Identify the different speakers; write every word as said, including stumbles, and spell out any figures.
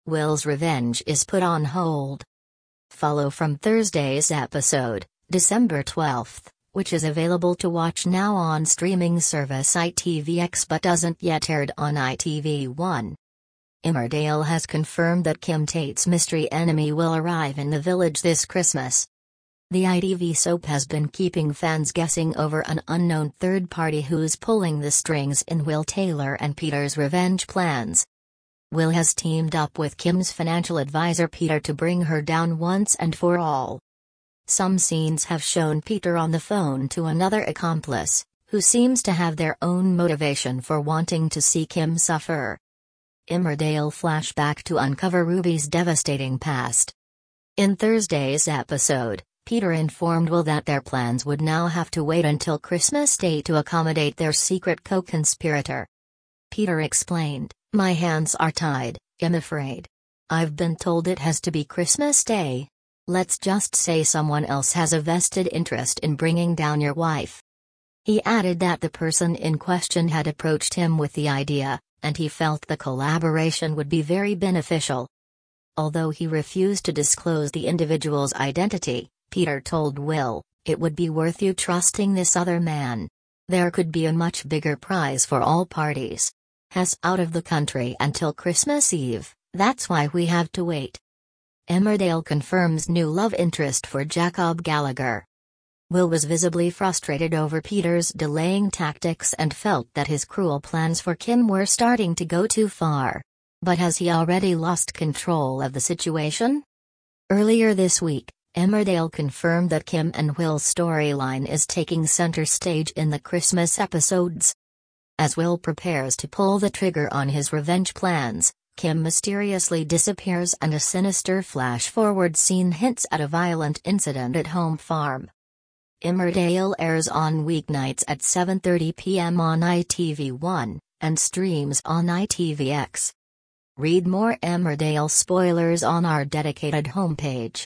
Speaker 1: Will's revenge is put on hold. Follow from Thursday's episode, December twelfth, which is available to watch now on streaming service I T V X but doesn't yet aired on I T V one. Emmerdale has confirmed that Kim Tate's mystery enemy will arrive in the village this Christmas. The I T V soap has been keeping fans guessing over an unknown third party who's pulling the strings in Will Taylor and Peter's revenge plans. Will has teamed up with Kim's financial advisor Peter to bring her down once and for all. Some scenes have shown Peter on the phone to another accomplice, who seems to have their own motivation for wanting to see Kim suffer. Emmerdale flashback to uncover Ruby's devastating past. In Thursday's episode, Peter informed Will that their plans would now have to wait until Christmas Day to accommodate their secret co-conspirator. Peter explained, "My hands are tied, I'm afraid. I've been told it has to be Christmas Day. Let's just say someone else has a vested interest in bringing down your wife." He added that the person in question had approached him with the idea, and he felt the collaboration would be very beneficial. Although he refused to disclose the individual's identity, Peter told Will, "It would be worth you trusting this other man. There could be a much bigger prize for all parties. Has out of the country until Christmas Eve, that's why we have to wait." Emmerdale confirms new love interest for Jacob Gallagher. Will was visibly frustrated over Peter's delaying tactics and felt that his cruel plans for Kim were starting to go too far. But has he already lost control of the situation? Earlier this week, Emmerdale confirmed that Kim and Will's storyline is taking center stage in the Christmas episodes. As Will prepares to pull the trigger on his revenge plans, Kim mysteriously disappears and a sinister flash-forward scene hints at a violent incident at Home Farm. Emmerdale airs on weeknights at seven thirty p m on I T V one, and streams on I T V X. Read more Emmerdale spoilers on our dedicated homepage.